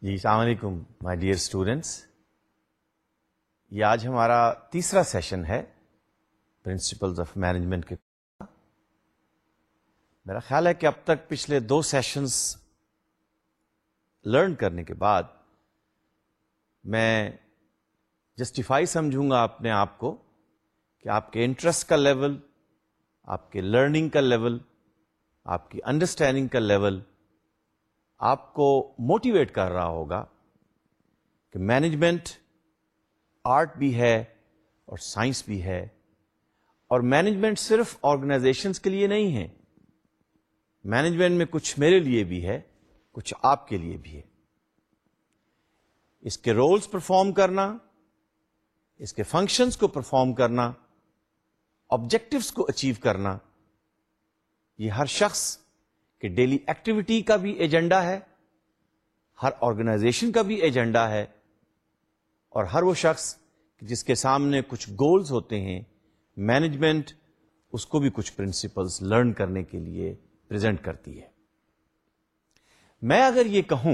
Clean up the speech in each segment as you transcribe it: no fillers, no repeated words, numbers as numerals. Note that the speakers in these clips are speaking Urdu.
جی السلام علیکم مائی ڈیئر اسٹوڈینٹس. یہ آج ہمارا تیسرا سیشن ہے پرنسپلز آف مینجمنٹ کے. میرا خیال ہے کہ اب تک پچھلے 2 سیشنز لرن کرنے کے بعد میں جسٹیفائی سمجھوں گا اپنے آپ کو کہ آپ کے انٹرسٹ کا لیول، آپ کے لرننگ کا لیول، آپ کی انڈرسٹینڈنگ کا لیول آپ کو موٹیویٹ کر رہا ہوگا کہ مینجمنٹ آرٹ بھی ہے اور سائنس بھی ہے، اور مینجمنٹ صرف آرگنائزیشنز کے لیے نہیں ہے. مینجمنٹ میں کچھ میرے لیے بھی ہے، کچھ آپ کے لیے بھی ہے. اس کے رولز پرفارم کرنا، اس کے فنکشنز کو پرفارم کرنا، آبجیکٹوز کو اچیو کرنا، یہ ہر شخص کہ ڈیلی ایکٹیویٹی کا بھی ایجنڈا ہے، ہر آرگنائزیشن کا بھی ایجنڈا ہے، اور ہر وہ شخص جس کے سامنے کچھ گولز ہوتے ہیں، مینجمنٹ اس کو بھی کچھ پرنسپلز لرن کرنے کے لیے پریزنٹ کرتی ہے. میں اگر یہ کہوں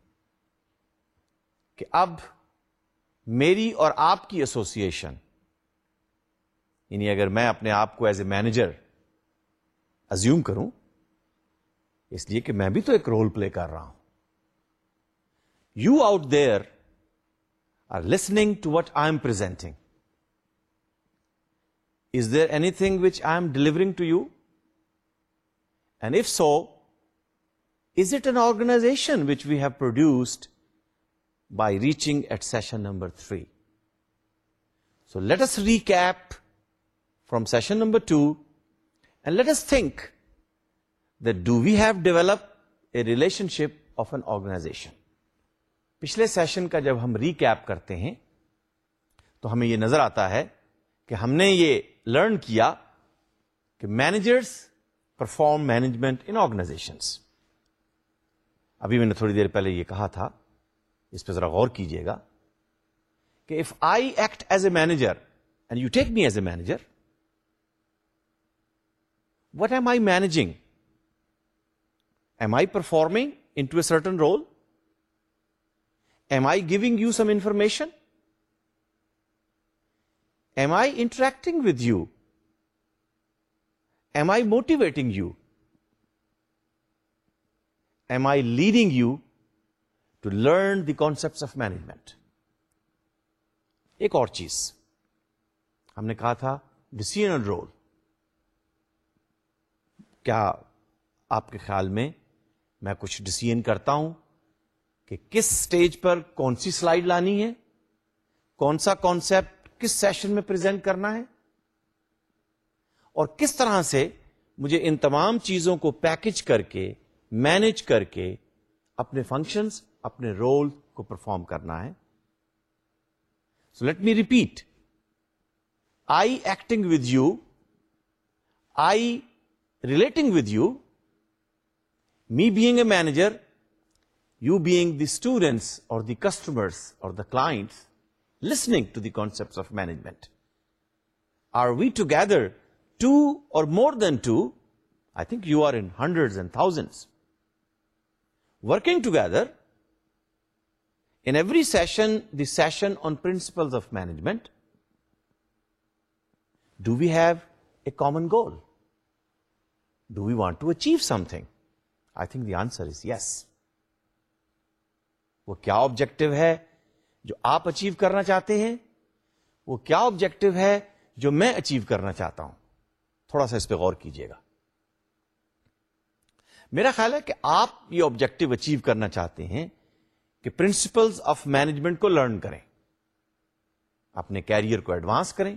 کہ اب میری اور آپ کی ایسوسیشن، یعنی اگر میں اپنے آپ کو ایز اے مینیجر ازیوم کروں، اس لیے کہ میں بھی تو ایک رول پلے کر رہا ہوں. You out there are listening to what I am presenting. Is there anything which I am delivering to you? And if so, is it an organization which we have produced by reaching at session number 3. So let us recap from session number 2 and let us think that do we have developed a relationship of an organization. پچھلے سیشن کا جب ہم ریکیپ کرتے ہیں تو ہمیں یہ نظر آتا ہے کہ ہم نے یہ لرن کیا کہ managers perform management in organizations. ابھی میں نے تھوڑی دیر پہلے یہ کہا تھا، اس پہ ذرا غور کیجئے گا کہ if I act as a manager and you take me as a manager, what am I managing? Am I performing into a certain role? Am I giving you some information? Am I interacting with you? Am I motivating you? Am I leading you to learn the concepts of management? ایک اور چیز ہم نے کہا تھا، ڈیسیژن رول. کیا آپ کے خیال میں میں کچھ ڈیسیژن کرتا ہوں کہ کس سٹیج پر کون سی سلائیڈ لانی ہے، کون سا کانسیپٹ کس سیشن میں پریزنٹ کرنا ہے، اور کس طرح سے مجھے ان تمام چیزوں کو پیکج کر کے، مینج کر کے اپنے فنکشنز، اپنے رول کو پرفارم کرنا ہے. So let me repeat. I acting with you, I relating with you, me being a manager, you being the students or the customers or the clients, listening to the concepts of management. Are we together, 2 or more than 2? I think you are in hundreds and thousands. Working together. In every session, the session on principles of management, do we have a common goal? Do we want to achieve something? I think the answer is yes. وہ کیا آبجیکٹو ہے جو آپ اچیو کرنا چاہتے ہیں؟ وہ کیا آبجیکٹو ہے جو میں اچیو کرنا چاہتا ہوں؟ تھوڑا سا اس پہ غور کیجئے گا. میرا خیال ہے کہ آپ یہ آبجیکٹو اچیو کرنا چاہتے ہیں کہ پرنسپلز آف مینجمنٹ کو لرن کریں، اپنے کیریئر کو ایڈوانس کریں،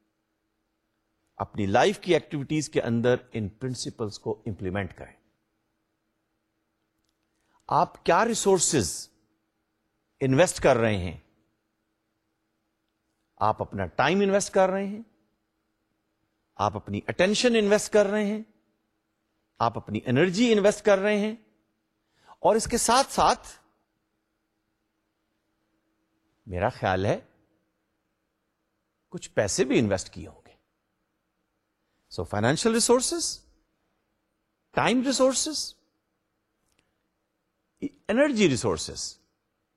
اپنی لائف کی ایکٹیویٹیز کے اندر ان پرنسپلز کو امپلیمنٹ کریں. آپ کیا ریسورسز انویسٹ کر رہے ہیں؟ آپ اپنا ٹائم انویسٹ کر رہے ہیں، آپ اپنی اٹینشن انویسٹ کر رہے ہیں، آپ اپنی انرجی انویسٹ کر رہے ہیں، اور اس کے ساتھ ساتھ میرا خیال ہے کچھ پیسے بھی انویسٹ کیے ہوں گے. So financial resources, time resources, energy resources,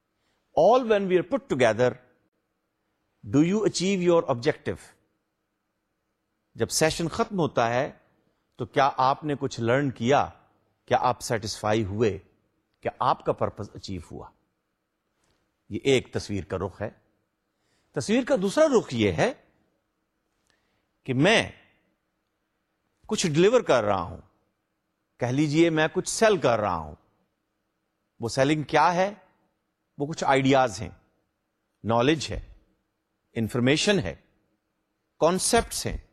all when we are put together, do you achieve your objective? جب سیشن ختم ہوتا ہے تو کیا آپ نے کچھ لرن کیا؟ کیا آپ سیٹسفائی ہوئے؟ کیا آپ کا پرپز اچیو ہوا؟ یہ ایک تصویر کا رخ ہے. تصویر کا دوسرا رخ یہ ہے کہ میں کچھ ڈلیور کر رہا ہوں. کہہ لیجئے میں کچھ سیل کر رہا ہوں. وہ سیلنگ کیا ہے؟ وہ کچھ آئیڈیاز ہیں، نالج ہے، انفارمیشن ہے، کانسیپٹس ہیں،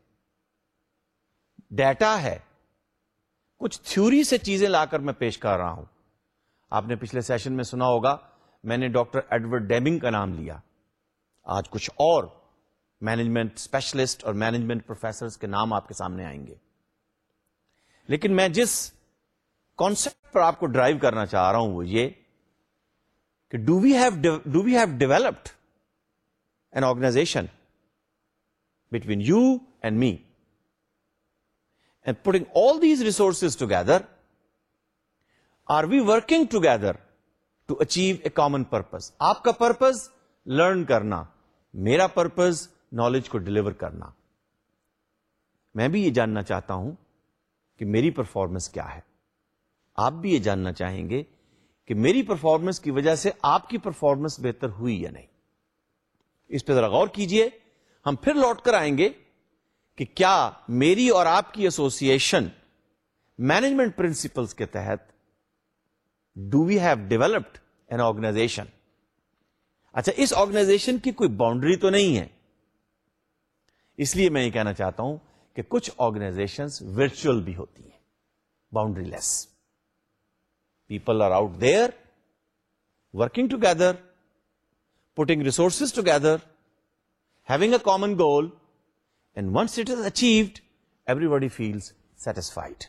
ڈیٹا ہے، کچھ تھیوری سے چیزیں لا کر میں پیش کر رہا ہوں. آپ نے پچھلے سیشن میں سنا ہوگا میں نے ڈاکٹر ایڈورڈ ڈیمنگ کا نام لیا. آج کچھ اور مینجمنٹ اسپیشلسٹ اور مینجمنٹ پروفیسرز کے نام آپ کے سامنے آئیں گے. لیکن میں جس کانسیپٹ پر آپ کو ڈرائیو کرنا چاہ رہا ہوں وہ یہ کہ do we have developed an organization between you and me and putting all these resources together. Are we working together to achieve a common purpose? آپ کا پرپز لرن کرنا، میرا پرپز نالج کو ڈلیور کرنا. میں بھی یہ جاننا چاہتا ہوں کہ میری پرفارمنس کیا ہے. آپ بھی یہ جاننا چاہیں گے کہ میری پرفارمنس کی وجہ سے آپ کی پرفارمنس بہتر ہوئی یا نہیں. اس پہ ذرا غور کیجئے. ہم پھر لوٹ کر آئیں گے کہ کیا میری اور آپ کی ایسوسیشن مینجمنٹ پرنسپلز کے تحت do we have developed an organization. اچھا، اس آرگنائزیشن کی کوئی باؤنڈری تو نہیں ہے. اس لیے میں یہ کہنا چاہتا ہوں کہ کچھ آرگنائزیشنز ورچوئل بھی ہوتی ہیں، boundaryless. People are out there working together, putting resources together, having a common goal, and once it is achieved everybody feels satisfied.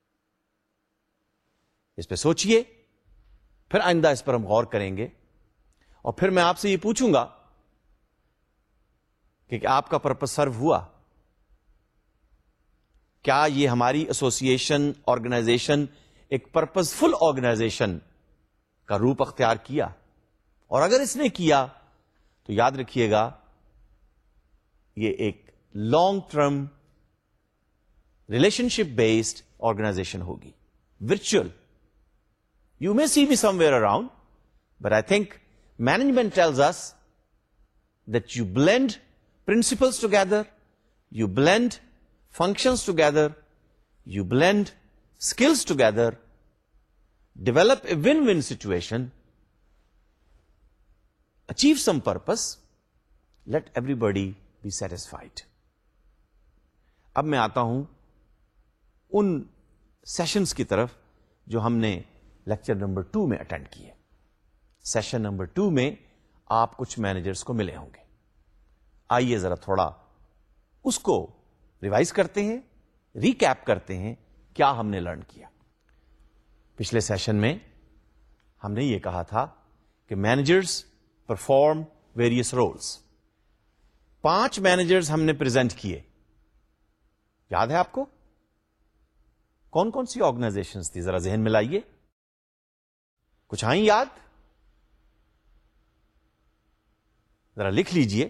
اس پہ سوچئے، پھر آئندہ اس پر ہم غور کریں گے. اور پھر میں آپ سے یہ پوچھوں گا کہ آپ کا پرپس سرو ہوا؟ کیا یہ ہماری ایسوسیشن آرگنائزیشن ایک پرپز فل آرگنائزیشن کا روپ اختیار کیا؟ اور اگر اس نے کیا تو یاد رکھیے گا یہ ایک long term relationship based organization ہوگی. Virtual you may see me somewhere around, but I think management tells us that you blend principles together, you blend functions together, you blend skills together, develop a win-win situation, achieve some purpose, let everybody be satisfied. اب میں آتا ہوں ان سیشنز کی طرف جو ہم نے لیکچر نمبر 2 میں اٹینڈ کیے. سیشن نمبر 2 میں آپ کچھ مینیجرز کو ملے ہوں گے. آئیے ذرا تھوڑا اس کو ریوائز کرتے ہیں، ریکیپ کرتے ہیں کیا ہم نے لرن کیا. پچھلے سیشن میں ہم نے یہ کہا تھا کہ managers perform various roles. 5 managers ہم نے پریزنٹ کیے. یاد ہے آپ کو؟ کون کون سی آرگنائزیشنز تھی؟ ذرا ذہن میں لائیے. کچھ آئیں یاد؟ ذرا لکھ لیجئے.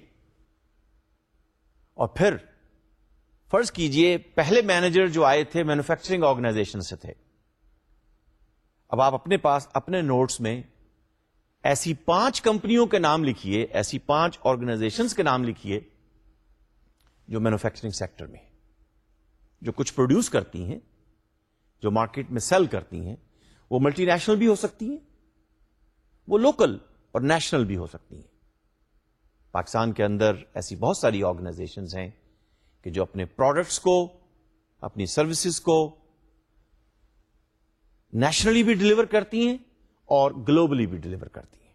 اور پھر فرض کیجئے پہلے مینیجر جو آئے تھے مینوفیکچرنگ آرگنائزیشن سے تھے. اب آپ اپنے پاس اپنے نوٹس میں ایسی 5 کمپنیوں کے نام لکھیے، ایسی 5 آرگنائزیشنز کے نام لکھیے جو مینوفیکچرنگ سیکٹر میں، جو کچھ پروڈیوس کرتی ہیں، جو مارکیٹ میں سیل کرتی ہیں. وہ ملٹی نیشنل بھی ہو سکتی ہیں، وہ لوکل اور نیشنل بھی ہو سکتی ہیں. پاکستان کے اندر ایسی بہت ساری آرگنائزیشنز ہیں کہ جو اپنے پروڈکٹس کو، اپنی سروسز کو نیشنلی بھی ڈلیور کرتی ہیں اور گلوبلی بھی ڈلیور کرتی ہیں.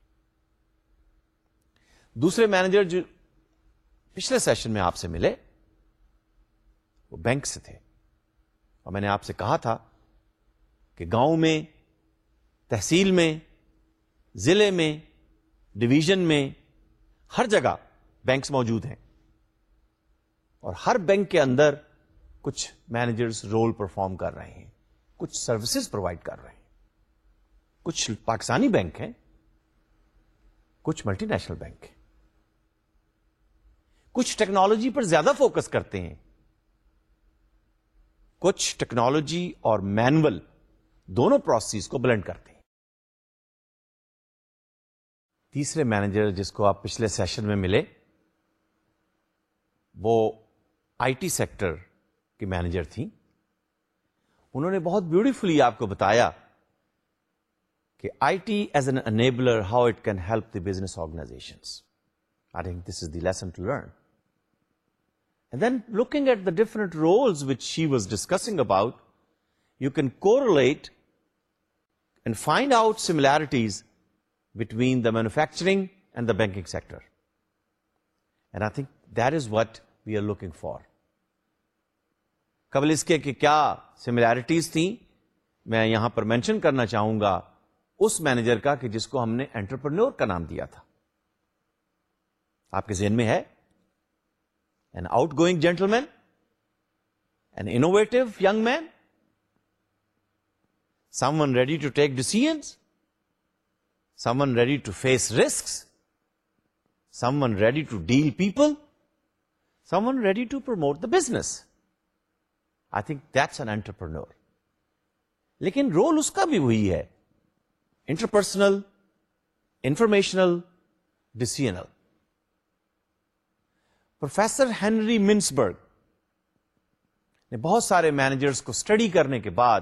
دوسرے مینیجر جو پچھلے سیشن میں آپ سے ملے وہ بینک سے تھے. اور میں نے آپ سے کہا تھا کہ گاؤں میں، تحصیل میں، ضلع میں، ڈویژن میں، ہر جگہ بینکس موجود ہیں. اور ہر بینک کے اندر کچھ مینیجرز رول پرفارم کر رہے ہیں، کچھ سروسز پرووائڈ کر رہے ہیں. کچھ پاکستانی بینک ہیں، کچھ ملٹی نیشنل بینک کچھ ٹیکنالوجی پر زیادہ فوکس کرتے ہیں, کچھ ٹیکنالوجی اور مینول دونوں پروسیس کو بلینڈ کرتے ہیں. تیسرے مینیجر جس کو آپ پچھلے سیشن میں ملے وہ آئی ٹی سیکٹر کی مینیجر تھیں. انہوں نے بہت بیوٹیفلی آپ کو بتایا کہ I T as an enabler how it can help the business organizations. I think this is the lesson to learn. And then looking at the different roles which she was discussing about, you can correlate and find out similarities between the manufacturing and the banking sector. And I think that is what we are looking for. قبل اس کے کہ کیا سملیرٹیز تھیں میں یہاں پر مینشن کرنا چاہوں گا اس مینیجر کا کہ جس کو ہم نے انٹرپرنور کا نام دیا تھا. آپ کے ذہن میں ہے؟ An outgoing gentleman, an innovative young man, someone ready to take decisions, someone ready to face risks, someone ready to deal people, someone ready to promote the business. I think that's an entrepreneur. لیکن رول اس کا بھی وہی ہے, interpersonal, informational, decisional. Professor Henry Mintzberg نے بہت سارے مینیجرز کو اسٹڈی کرنے کے بعد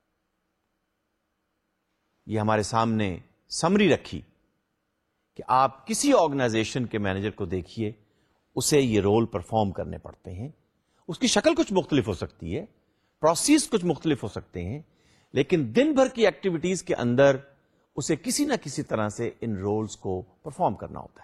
یہ ہمارے سامنے سمری رکھی کہ آپ کسی آرگنائزیشن کے مینیجر کو دیکھیے, اسے یہ رول پرفارم کرنے پڑتے ہیں. اس کی شکل کچھ مختلف ہو سکتی ہے, پروسیس کچھ مختلف ہو سکتے ہیں, لیکن دن بھر کی ایکٹیویٹیز کے اندر اسے کسی نہ کسی طرح سے ان رولز کو پرفارم کرنا ہوتا ہے.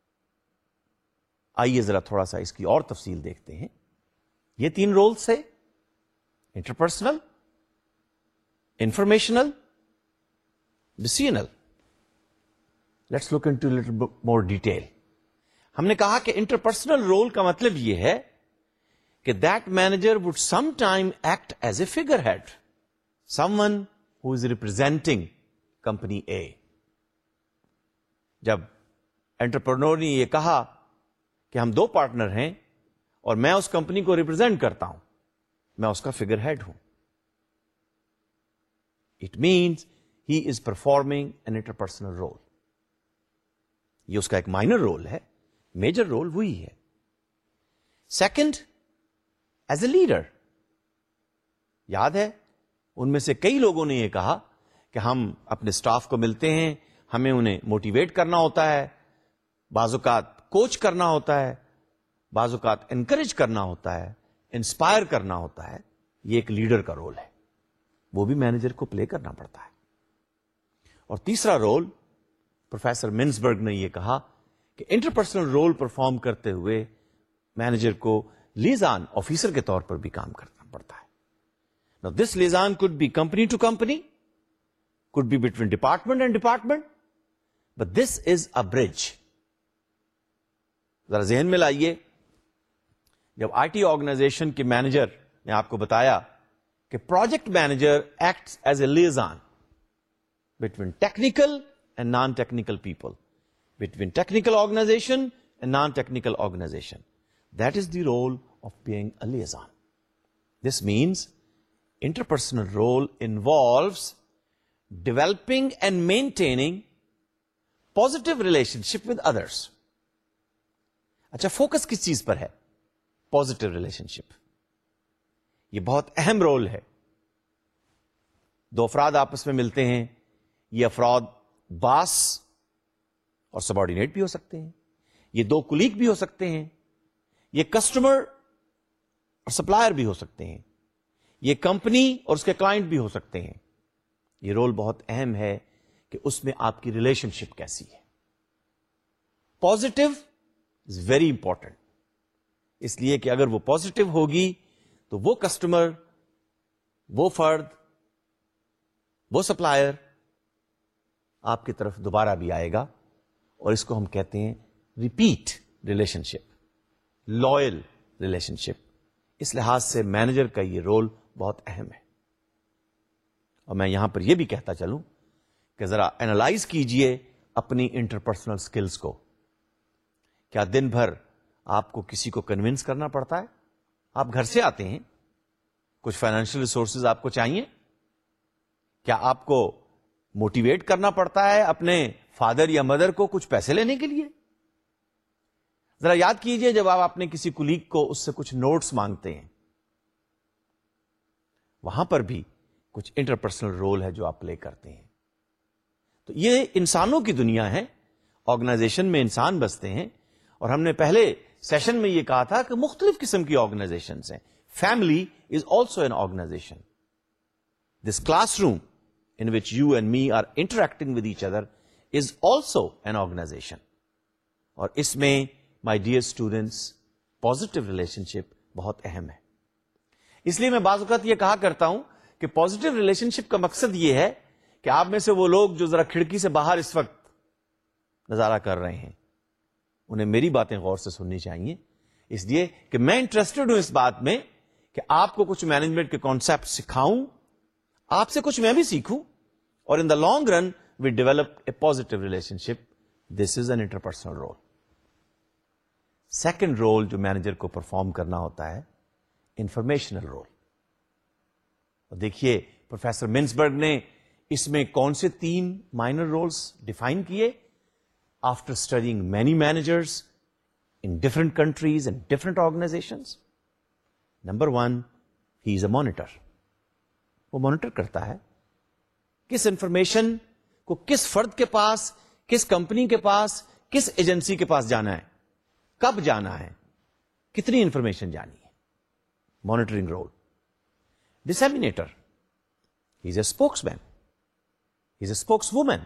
آئیے ذرا تھوڑا سا اس کی اور تفصیل دیکھتے ہیں. یہ 3 رولز ہے, interpersonal, informational, decisional. Let's look into little more detail. ہم نے کہا کہ انٹرپرسنل رول کا مطلب یہ ہے کہ that manager would sometime act as a figurehead, someone who is representing company a. جب انٹرپرنور نے یہ کہا کہ ہم 2 پارٹنر ہیں اور میں اس کمپنی کو ریپرزینٹ کرتا ہوں, میں اس کا فگر ہیڈ ہوں, it means he is performing an interpersonal role. یہ اس کا ایک مائنر رول ہے, میجر رول وہی ہے. Second, as a leader. یاد ہے ان میں سے کئی لوگوں نے یہ کہا کہ ہم اپنے اسٹاف کو ملتے ہیں, ہمیں انہیں موٹیویٹ کرنا ہوتا ہے, بعض اوقات کوچ کرنا ہوتا ہے, بعض اوقات انکریج کرنا ہوتا ہے, انسپائر کرنا ہوتا ہے. یہ ایک لیڈر کا رول ہے, وہ بھی مینیجر کو پلے کرنا پڑتا ہے. اور تیسرا رول, پروفیسر منسبرگ نے یہ کہا کہ انٹرپرسنل رول پرفارم کرتے ہوئے مینیجر کو لیزان آفیسر کے طور پر بھی کام کرنا پڑتا ہے. Now this liaison could be company to company, could be between department and department, but this is a bridge. ذرا ذہن میں لائیے, جب آئی ٹی آرگنائزیشن کے مینیجر نے آپ کو بتایا کہ project manager acts as a liaison between technical and non technical people, between technical organization and non technical organization, that is the role of being a liaison. This means interpersonal role involves developing and maintaining positive relationship with others. اچھا, فوکس کس چیز پر ہے؟ Positive relationship. یہ بہت اہم رول ہے. 2 افراد آپس میں ملتے ہیں, یہ افراد باس اور سبارڈینیٹ بھی ہو سکتے ہیں, یہ 2 کولیگ بھی ہو سکتے ہیں, یہ کسٹمر اور سپلائر بھی ہو سکتے ہیں, یہ کمپنی اور اس کے کلائنٹ بھی ہو سکتے ہیں. یہ رول بہت اہم ہے کہ اس میں آپ کی ریلیشن شپ کیسی ہے. پازیٹو از ویری امپورٹنٹ, اس لیے کہ اگر وہ پازیٹو ہوگی تو وہ کسٹمر, وہ فرد, وہ سپلائر آپ کی طرف دوبارہ بھی آئے گا, اور اس کو ہم کہتے ہیں repeat relationship, loyal relationship. اس لحاظ سے مینیجر کا یہ رول بہت اہم ہے. اور میں یہاں پر یہ بھی کہتا چلوں کہ ذرا اینالائز کیجئے اپنی انٹرپرسنل سکلز کو. کیا دن بھر آپ کو کسی کو کنونس کرنا پڑتا ہے؟ آپ گھر سے آتے ہیں, کچھ فائنینشیل ریسورسز آپ کو چاہیے. کیا آپ کو موٹیویٹ کرنا پڑتا ہے اپنے فادر یا مدر کو کچھ پیسے لینے کے لیے؟ ذرا یاد کیجئے, جب آپ اپنے کسی کولیگ کو اس سے کچھ نوٹس مانگتے ہیں, وہاں پر بھی کچھ انٹرپرسنل رول ہے جو آپ پلے کرتے ہیں. تو یہ انسانوں کی دنیا ہے, آرگنائزیشن میں انسان بستے ہیں. اور ہم نے پہلے سیشن میں یہ کہا تھا کہ مختلف قسم کی آرگنائزیشنز ہیں. Family is also an organization. This classroom in which you and me are interacting with each other is also an organization. اور اس میں my dear students positive relationship بہت اہم ہے. اس لیے میں بعض اوقات یہ کہا کرتا ہوں کہ positive relationship کا مقصد یہ ہے کہ آپ میں سے وہ لوگ جو ذرا کھڑکی سے باہر اس وقت نظارہ کر رہے ہیں, انہیں میری باتیں غور سے سننی چاہیے, اس لیے کہ میں انٹرسٹڈ ہوں اس بات میں کہ آپ کو کچھ مینجمنٹ کے کانسیپٹ سکھاؤں, آپ سے کچھ میں بھی سیکھوں, اور in the long run we develop a positive relationship. This is an interpersonal role. Second role جو مینیجر کو پرفارم کرنا ہوتا ہے, انفارمیشنل رول. اور دیکھیے پروفیسر منسبرگ نے اس میں کون سے 3 مائنر رولز ڈیفائن کیے after studying many managers in different countries and different organizations. Number 1, he is a monitor. وہ مانیٹر کرتا ہے کس انفارمیشن کو کس فرد کے پاس, کس کمپنی کے پاس, کس ایجنسی کے پاس جانا ہے, کب جانا ہے, کتنی انفارمیشن جانی ہے. Monitoring role. Disseminator, he is a spokesman, he is a spokeswoman.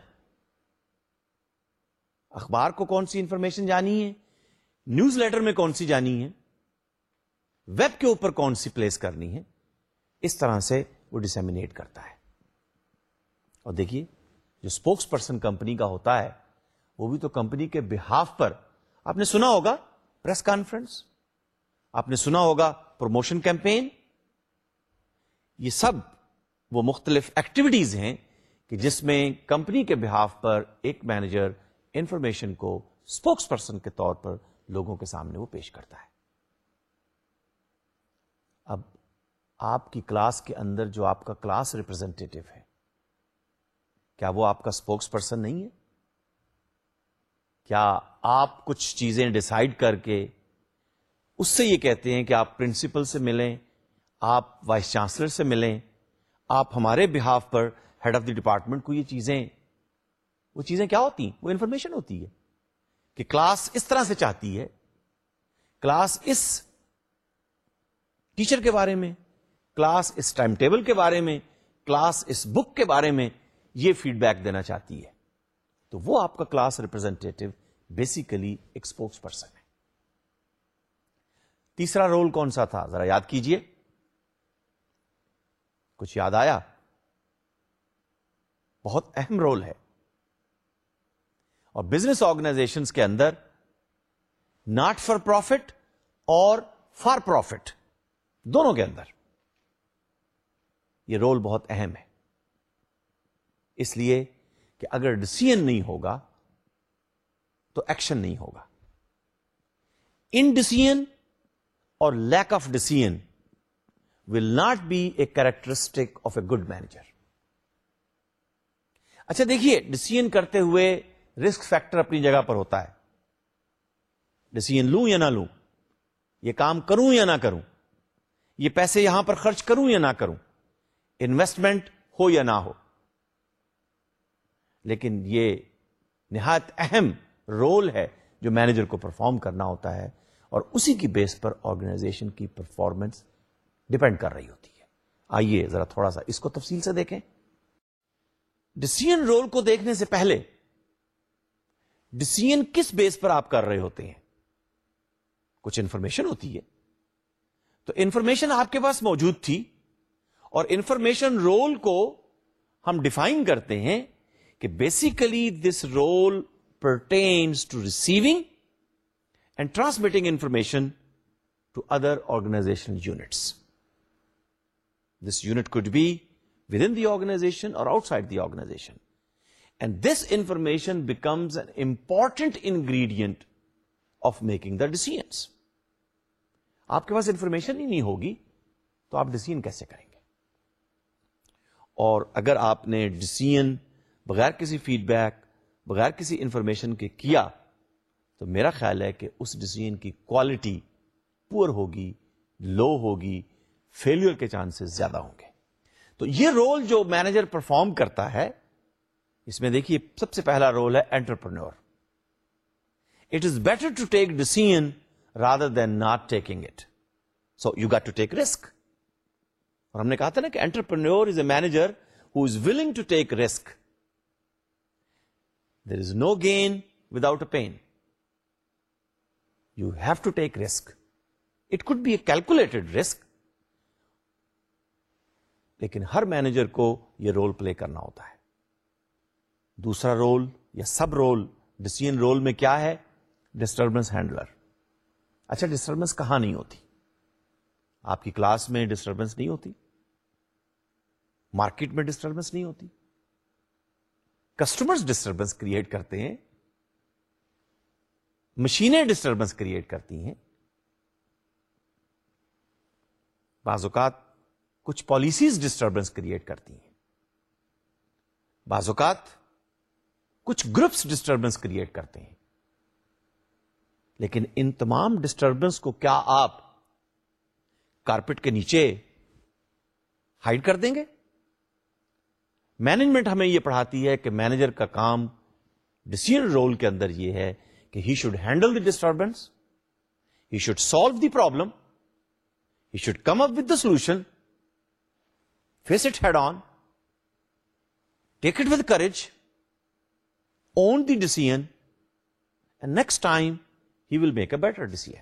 اخبار کو کون سی انفارمیشن جانی ہے, نیوز لیٹر میں کون سی جانی ہے, ویب کے اوپر کون سی پلیس کرنی ہے, اس طرح سے وہ ڈسیمینیٹ کرتا ہے. اور دیکھیے جو اسپوکس پرسن کمپنی کا ہوتا ہے وہ بھی تو کمپنی کے بہاف پر, آپ نے سنا ہوگا پریس کانفرنس, آپ نے سنا ہوگا پروموشن کیمپین, یہ سب وہ مختلف ایکٹیویٹیز ہیں کہ جس میں کمپنی کے بہاف پر ایک مینیجر انفارمیشن کو اسپوکس پرسن کے طور پر لوگوں کے سامنے وہ پیش کرتا ہے. اب آپ کی کلاس کے اندر جو آپ کا کلاس ریپرزینٹیٹو ہے, کیا وہ آپ کا اسپوکس پرسن نہیں ہے؟ کیا آپ کچھ چیزیں ڈیسائیڈ کر کے اس سے یہ کہتے ہیں کہ آپ پرنسپل سے ملیں, آپ وائس چانسلر سے ملیں, آپ ہمارے بہاف پر ہیڈ آف دی ڈپارٹمنٹ کو یہ چیزیں, وہ چیزیں کیا ہوتی ہیں؟ وہ انفارمیشن ہوتی ہے کہ کلاس اس طرح سے چاہتی ہے, کلاس اس ٹیچر کے بارے میں, کلاس اس ٹائم ٹیبل کے بارے میں, کلاس اس بک کے بارے میں یہ فیڈ بیک دینا چاہتی ہے. تو وہ آپ کا کلاس ریپرزینٹیٹو بیسیکلی ایک اسپوکس پرسن ہے. تیسرا رول کون سا تھا ذرا یاد کیجئے, کچھ یاد آیا؟ بہت اہم رول ہے. اور بزنس آرگنائزیشنز کے اندر ناٹ فار پروفٹ اور فار پروفٹ دونوں کے اندر یہ رول بہت اہم ہے. اس لیے کہ اگر ڈیسیژن نہیں ہوگا تو ایکشن نہیں ہوگا. ان ڈیسیژن اور lack of decision will not be a characteristic of a good manager. اچھا دیکھیے, ڈیسیژن کرتے ہوئے رسک فیکٹر اپنی جگہ پر ہوتا ہے. ڈیسیژن لوں یا نہ لوں, یہ کام کروں یا نہ کروں, یہ پیسے یہاں پر خرچ کروں یا نہ کروں, انویسٹمنٹ ہو یا نہ ہو. لیکن یہ نہایت اہم رول ہے جو مینیجر کو پرفارم کرنا ہوتا ہے, اور اسی کی بیس پر آرگنائزیشن کی پرفارمنس ڈیپینڈ کر رہی ہوتی ہے. آئیے ذرا تھوڑا سا اس کو تفصیل سے دیکھیں. ڈیسیژن رول کو دیکھنے سے پہلے ڈیسیژن کس بیس پر آپ کر رہے ہوتے ہیں؟ کچھ انفارمیشن ہوتی ہے, تو انفارمیشن آپ کے پاس موجود تھی, اور انفارمیشن رول کو ہم ڈیفائن کرتے ہیں کہ basically this role pertains to receiving and transmitting information to other organizational units. This unit could be within the organization or outside the organization. And this information becomes an important ingredient of making the decisions. آپ کے پاس انفارمیشن ہی نہیں ہوگی تو آپ ڈیسیژن کیسے کریں گے؟ اور اگر آپ نے ڈیسیژن بغیر کسی فیڈ بیک، بغیر کسی انفارمیشن کے کیا تو میرا خیال ہے کہ اس ڈیسیژن کی کوالٹی پور ہوگی، لو ہوگی، فیلئر کے چانسز زیادہ ہوں گے. تو یہ رول جو مینیجر پرفارم کرتا ہے، اس میں دیکھیے سب سے پہلا رول ہے entrepreneur. It is better to take decision rather than not taking it. So you got to take risk. اور ہم نے کہا تھا نا کہ entrepreneur is a manager who is willing to take risk. There is no gain without a pain. You have to take risk. It could be a calculated risk. لیکن ہر مینیجر کو یہ رول پلے کرنا ہوتا ہے. دوسرا رول یا سب رول ڈیسیژن رول میں کیا ہے؟ Disturbance handler. اچھا، ڈسٹربنس کہاں نہیں ہوتی؟ آپ کی کلاس میں ڈسٹربنس نہیں ہوتی، مارکیٹ میں ڈسٹربنس نہیں ہوتی، کسٹمرز ڈسٹربنس کریٹ کرتے ہیں، مشینیں ڈسٹربنس کریٹ کرتی ہیں، بعض اوقات کچھ پالیسیز ڈسٹربنس کریٹ کرتی ہیں، بعض اوقات کچھ گروپس ڈسٹربنس کریٹ کرتے ہیں. لیکن ان تمام ڈسٹربنس کو کیا آپ کارپیٹ کے نیچے ہائڈ کر دیں گے؟ مینجمنٹ ہمیں یہ پڑھاتی ہے کہ مینیجر کا کام ڈیسیژن رول کے اندر یہ ہے کہ he should handle the disturbance, he should solve the problem, he should come up with the solution, face it head on, take it with courage, own the decision, and next time he will make a better decision.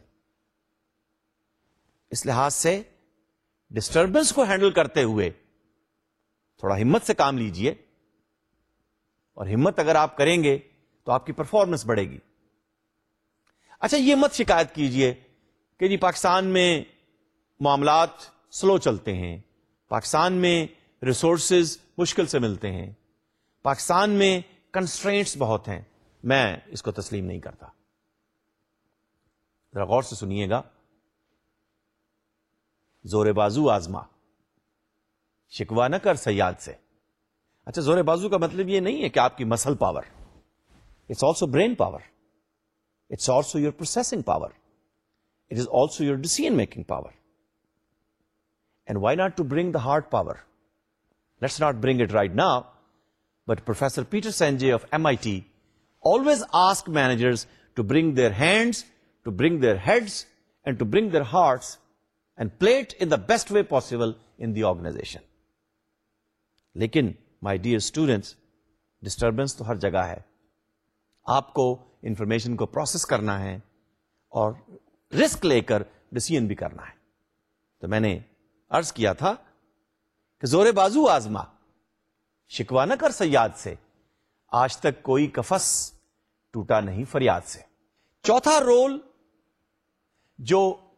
اس لحاظ سے ڈسٹربنس کو ہینڈل کرتے ہوئے تھوڑا ہمت سے کام لیجئے، اور ہمت اگر آپ کریں گے تو آپ کی پرفارمنس بڑھے گی. اچھا، یہ مت شکایت کیجئے کہ جی پاکستان میں معاملات سلو چلتے ہیں، پاکستان میں ریسورسز مشکل سے ملتے ہیں، پاکستان میں کنسٹرینٹس بہت ہیں. میں اس کو تسلیم نہیں کرتا. ذرا غور سے سنیے گا. زور بازو آزما، شکوا نہ کر صیاد سے. اچھا، زور بازو کا مطلب یہ نہیں ہے کہ آپ کی muscle power, it's also brain power, it's also your processing power, it is also your decision making power. And why not to bring the hard power? Let's not bring it right now, but professor Peter Senge of MIT always ask managers to bring their hands, to bring their heads, and to bring their hearts and play it in the best way possible in the organization. لیکن my dear students, disturbance تو ہر جگہ ہے. آپ کو انفارمیشن کو پروسیس کرنا ہے اور رسک لے کر ڈیسیژن بھی کرنا ہے. تو میں نے عرض کیا تھا کہ زور بازو آزما، شکوا نہ کر صیاد سے، آج تک کوئی قفس ٹوٹا نہیں فریاد سے. چوتھا رول جو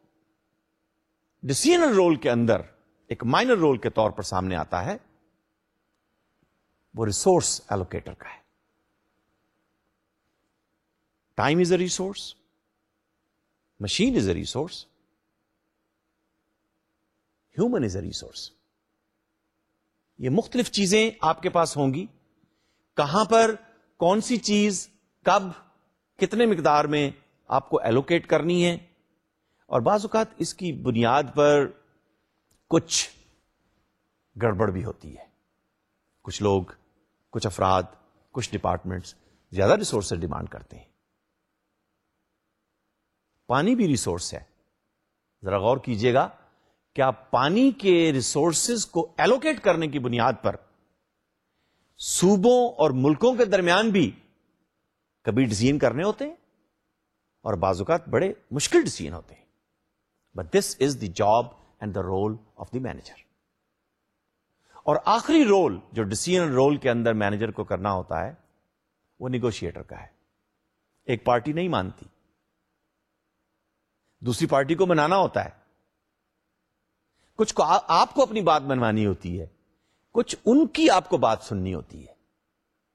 ڈیسیژن رول کے اندر ایک مائنر رول کے طور پر سامنے آتا ہے، وہ ریسورس ایلوکیٹر کا ہے. Time is a resource, machine is a resource, human is a resource. یہ مختلف چیزیں آپ کے پاس ہوں گی. کہاں پر کون سی چیز کب کتنے مقدار میں آپ کو ایلوکیٹ کرنی ہے، اور بعض اوقات اس کی بنیاد پر کچھ گڑبڑ بھی ہوتی ہے. کچھ لوگ، کچھ افراد، کچھ ڈپارٹمنٹس زیادہ ریسورسز ڈیمانڈ کرتے ہیں. پانی بھی ریسورس ہے. ذرا غور کیجئے گا، کیا پانی کے ریسورسز کو ایلوکیٹ کرنے کی بنیاد پر صوبوں اور ملکوں کے درمیان بھی کبھی ڈیسیژن کرنے ہوتے ہیں، اور بعض اوقات بڑے مشکل ڈیسیژن ہوتے ہیں. But this is the job and the role of the manager. اور آخری رول جو ڈیسیژن رول کے اندر مینیجر کو کرنا ہوتا ہے، وہ نیگوشیٹر کا ہے. ایک پارٹی نہیں مانتی، دوسری پارٹی کو منانا ہوتا ہے. کچھ کو آپ کو اپنی بات منوانی ہوتی ہے، کچھ ان کی آپ کو بات سننی ہوتی ہے.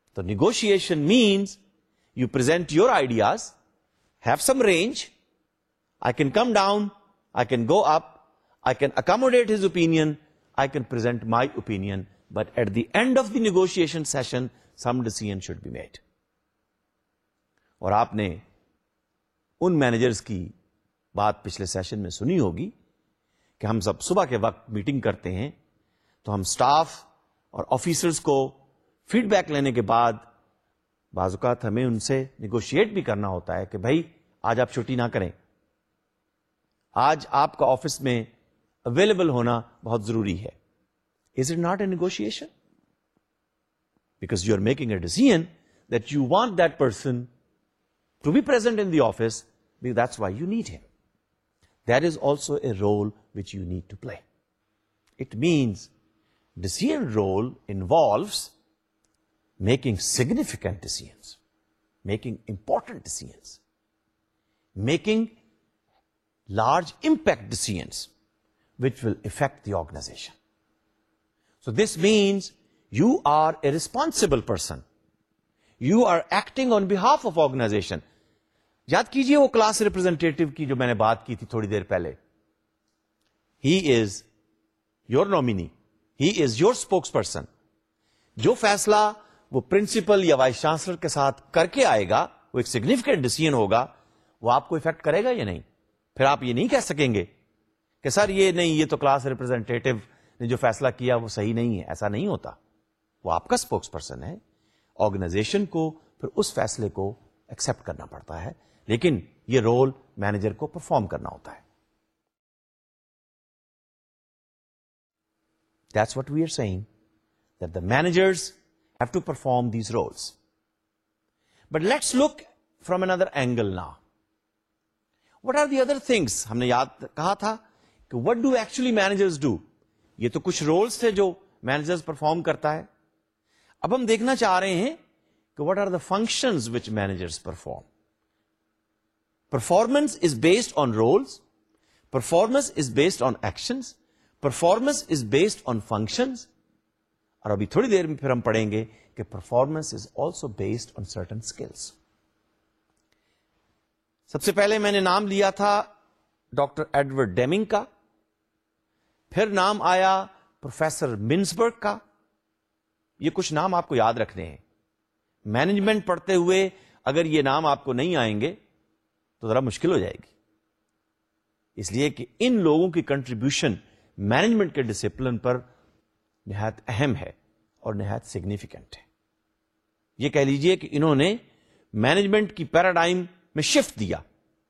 So negotiation means you present your ideas, have some range. I can come down, I can go up, I can accommodate his opinion, I can present my opinion, but at the end of the negotiation session, some decision should be made. اور آپ نے ان مینیجرز کی بات پچھلے سیشن میں سنی ہوگی کہ ہم سب صبح کے وقت میٹنگ کرتے ہیں تو ہم سٹاف اور آفیسرز کو فیڈ بیک لینے کے بعد بعض اوقات ہمیں ان سے نیگوشیٹ بھی کرنا ہوتا ہے کہ بھائی آج آپ چھٹی نہ کریں, آج آپ کا آفس میں اویلیبل ہونا بہت ضروری ہے. Is it not a negotiation? Because you are making a decision that you want that person to be present in the office, because that's why you need him. That is also a role which you need to play. It means decision role involves making significant decisions, making important decisions, making large impact decisions which will affect the organization. So this means you are a responsible person. You are acting on behalf of organization. یاد کیجئے وہ کلاس ریپرزینٹیٹو کی جو میں نے بات کی تھی تھوڑی دیر پہلے. He is your nominee. He is your spokesperson. جو فیصلہ وہ پرنسپل یا وائس چانسلر کے ساتھ کر کے آئے گا, وہ ایک سگنیفیکینٹ ڈیسیژن ہوگا, وہ آپ کو افیکٹ کرے گا یا نہیں. پھر آپ یہ نہیں کہہ سکیں گے کہ سر یہ نہیں, یہ تو کلاس ریپرزینٹیٹو نے جو فیصلہ کیا وہ صحیح نہیں ہے. ایسا نہیں ہوتا. وہ آپ کا اسپوکس پرسن ہے. آرگنائزیشن کو پھر اس فیصلے کو ایکسپٹ کرنا پڑتا ہے, لیکن یہ رول مینیجر کو پرفارم کرنا ہوتا ہے. That's what we are saying, that the managers have to perform these roles. But let's look from another angle now. What are the other things? ہم نے یاد کہا تھا کہ what do actually managers do? یہ تو کچھ رولز تھے جو managers perform کرتا ہے. اب ہم دیکھنا چاہ رہے ہیں کہ what are the functions which managers perform. Performance is based on roles. Performance is based on actions. Performance is based on functions. اور ابھی تھوڑی دیر میں پھر ہم پڑھیں گے کہ performance is also based on certain skills. سب سے پہلے میں نے نام لیا تھا ڈاکٹر ایڈورڈ ڈیمنگ کا, پھر نام آیا پروفیسر منسبرگ کا. یہ کچھ نام آپ کو یاد رکھنے ہیں. مینجمنٹ پڑھتے ہوئے اگر یہ نام آپ کو نہیں آئیں گے تو ذرا مشکل ہو جائے گی, اس لیے کہ ان لوگوں کی کنٹریبیوشن مینجمنٹ کے ڈسپلن پر نہایت اہم ہے اور نہایت سگنیفیکینٹ ہے. یہ کہہ لیجئے کہ انہوں نے مینجمنٹ کی پیراڈائم میں شفٹ دیا.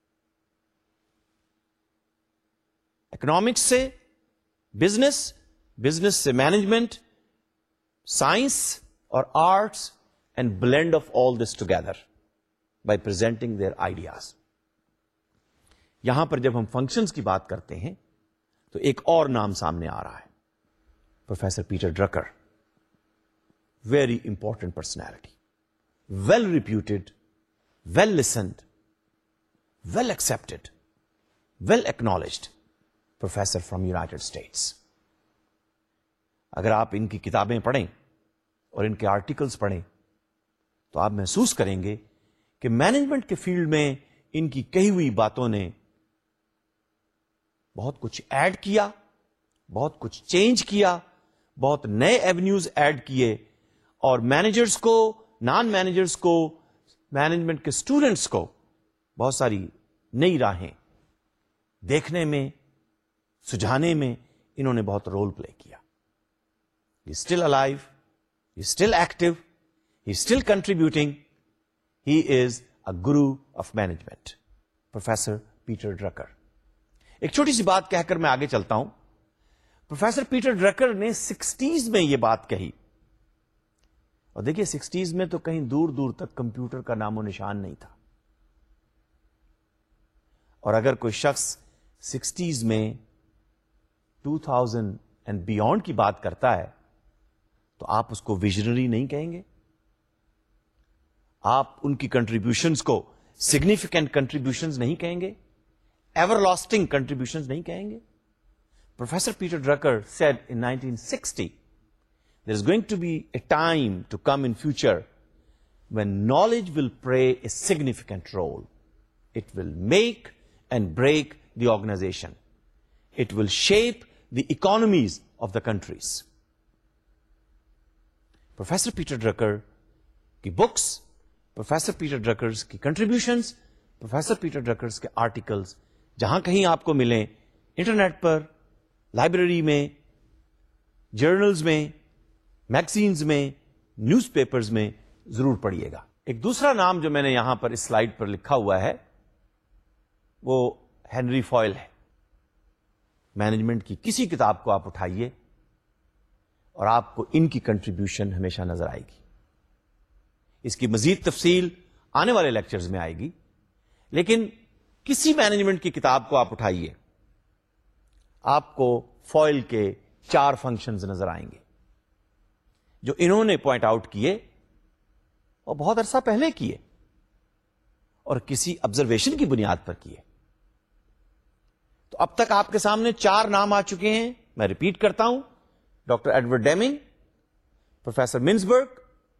اکنامکس سے بزنس, بزنس سے مینجمنٹ, سائنس اور arts, and blend of all this together by presenting their ideas. یہاں پر جب ہم فنکشنز کی بات کرتے ہیں تو ایک اور نام سامنے آ رہا ہے, professor Peter Drucker. Very important personality, well reputed, well listened, well accepted, well acknowledged professor from United States. اگر آپ ان کی کتابیں پڑھیں اور ان کے آرٹیکلز پڑھیں تو آپ محسوس کریں گے کہ مینجمنٹ کے فیلڈ میں ان کی کہی ہوئی باتوں نے بہت کچھ ایڈ کیا, بہت کچھ چینج کیا, بہت نئے ایونیوز ایڈ کیے, اور مینیجرز کو, نان مینیجرز کو, مینجمنٹ کے اسٹوڈنٹس کو بہت ساری نئی راہیں دیکھنے میں, سجھانے میں انہوں نے بہت رول پلے کیا. He is still alive, he is still active, he is still contributing. He is a guru of management, Professor Peter Drucker. ایک چھوٹی سی بات کہہ کر میں آگے چلتا ہوں. پروفیسر پیٹر ڈرکر نے 60s میں یہ بات کہی, اور دیکھیے 60s میں تو کہیں دور دور تک کمپیوٹر کا نام و نشان نہیں تھا, اور اگر کوئی شخص 60s میں 2000 اینڈ بیونڈ کی بات کرتا ہے تو آپ اس کو ویژنری نہیں کہیں گے, آپ ان کی کنٹریبیوشنز کو سگنیفیکینٹ کنٹریبیوشنز نہیں کہیں گے, ایور لاسٹنگ کنٹریبیوشنز نہیں کہیں گے. Professor Peter Drucker said in 1960 there is going to be a time to come in future when knowledge will play a significant role. It will make and break the organization. It will shape the economies of the countries. Professor Peter Drucker کی books, Professor Peter Drucker's کی contributions, Professor Peter Drucker's کے articles جہاں کہیں آپ کو ملیں, انٹرنیٹ پر, لائبریری میں, جرنلز میں, میگزینز میں, نیوز پیپرز میں ضرور پڑھیے گا. ایک دوسرا نام جو میں نے یہاں پر اس سلائیڈ پر لکھا ہوا ہے وہ ہینری فوئل ہے. مینجمنٹ کی کسی کتاب کو آپ اٹھائیے اور آپ کو ان کی کنٹریبیوشن ہمیشہ نظر آئے گی. اس کی مزید تفصیل آنے والے لیکچرز میں آئے گی, لیکن کسی مینجمنٹ کی کتاب کو آپ اٹھائیے, آپ کو فوئل کے 4 فنکشنز نظر آئیں گے جو انہوں نے پوائنٹ آؤٹ کیے اور بہت عرصہ پہلے کیے اور کسی آبزرویشن کی بنیاد پر کیے. تو اب تک آپ کے سامنے 4 نام آ چکے ہیں. میں ریپیٹ کرتا ہوں: doctor Edward Deming, professor Mintzberg,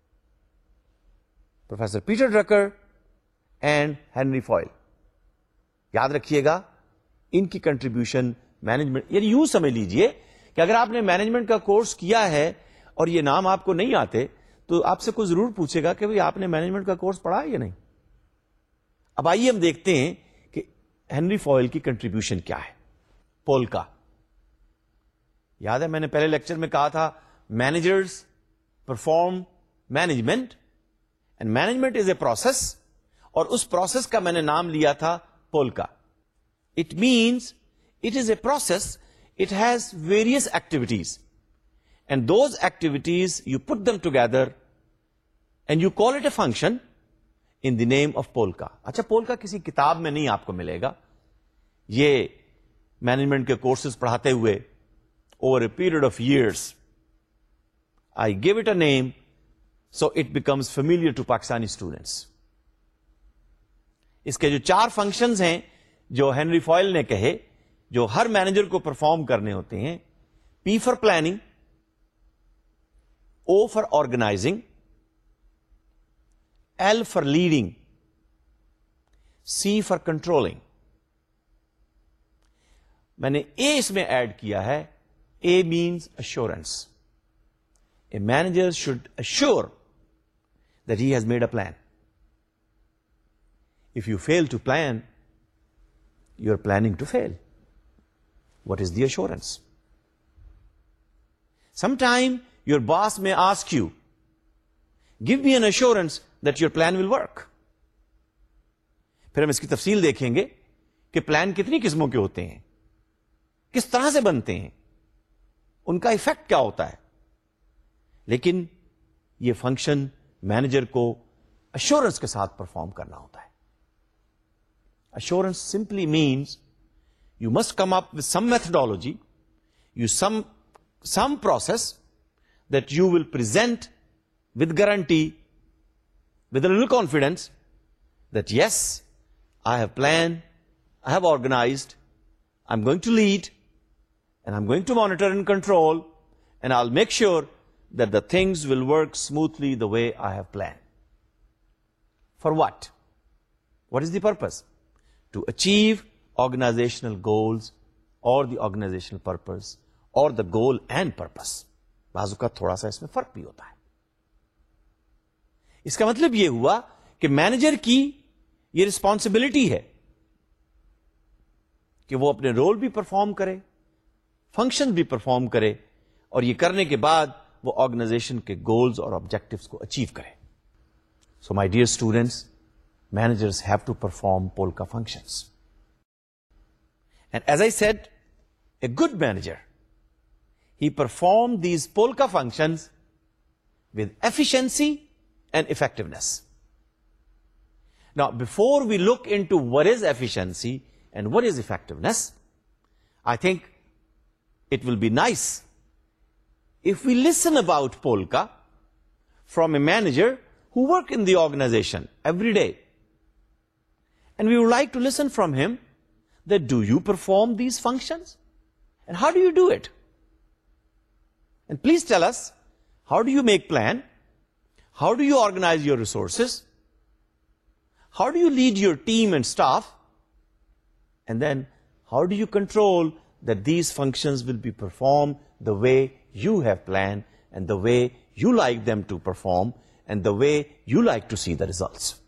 professor Peter Drucker and Henry Fayol. یاد رکھیے گا ان کی کنٹریبیوشن مینجمنٹ, یعنی یوں سمجھ لیجئے کہ اگر آپ نے مینجمنٹ کا کورس کیا ہے اور یہ نام آپ کو نہیں آتے تو آپ سے کوئی ضرور پوچھے گا کہ بھئی آپ نے مینجمنٹ کا کورس پڑھا ہے یا نہیں. اب آئیے ہم دیکھتے ہیں کہ ہینری فوئل کی کنٹریبیوشن کیا ہے. پولکا, یاد ہے میں نے پہلے لیکچر میں کہا تھا managers perform management and management is a process, اور اس پروسیس کا میں نے نام لیا تھا POLCA. It means it is a process, it has various activities and those activities you put them together and you call it a function in the name of POLCA. اچھا, پولکا کسی کتاب میں نہیں آپ کو ملے گا. یہ مینجمنٹ کے کورسز پڑھاتے ہوئے over a period of years I gave it a name so it becomes familiar to Pakistani students. اس کے جو 4 فنکشنز ہیں جو ہینری فوئل نے کہے, جو ہر مینیجر کو پرفارم کرنے ہوتے ہیں: P for planning, O for organizing, L for leading, C for controlling. میں نے A اس میں ایڈ کیا ہے. A means assurance. A manager should assure that he has made a plan. If you fail to plan, you're planning to fail. What is the assurance? Sometime your boss may ask you, give me an assurance that your plan will work. پھر ہم اس کی تفصیل دیکھیں گے کہ پلان کتنی قسموں کے ہوتے ہیں, کس طرح سے بنتے ہیں, ان کا ایفیکٹ کیا ہوتا ہے. لیکن یہ فنکشن مینیجر کو ایشورنس کے ساتھ پرفارم کرنا ہوتا ہے. Assurance simply means you must come up with some methodology, some process that you will present with guarantee, with a little confidence that yes, I have planned, I have organized, I'm going to lead, and I'm going to monitor and control, and I'll make sure that the things will work smoothly the way I have planned. For what? What is the purpose? To achieve organizational goals or the organizational purpose or the goal and purpose. بعض اوقات تھوڑا سا اس میں فرق بھی ہوتا ہے. اس کا مطلب یہ ہوا کہ مینیجر کی یہ رسپانسبلٹی ہے کہ وہ اپنے رول بھی پرفارم کرے, فنکشن بھی پرفارم کرے, اور یہ کرنے کے بعد وہ آرگنائزیشن کے گولز اور آبجیکٹوز کو اچیو کرے. So my dear students, managers have to perform polka functions. And as I said, a good manager, he performed these polka functions with efficiency and effectiveness. Now, before we look into what is efficiency and what is effectiveness, I think it will be nice if we listen about polka from a manager who work in the organization every day. And we would like to listen from him that do you perform these functions? And how do you do it? And please tell us, how do you make plan? how do you organize your resources, how do you lead your team and staff, and then how do you control that these functions will be performed the way you have planned and the way you like them to perform and the way you like to see the results.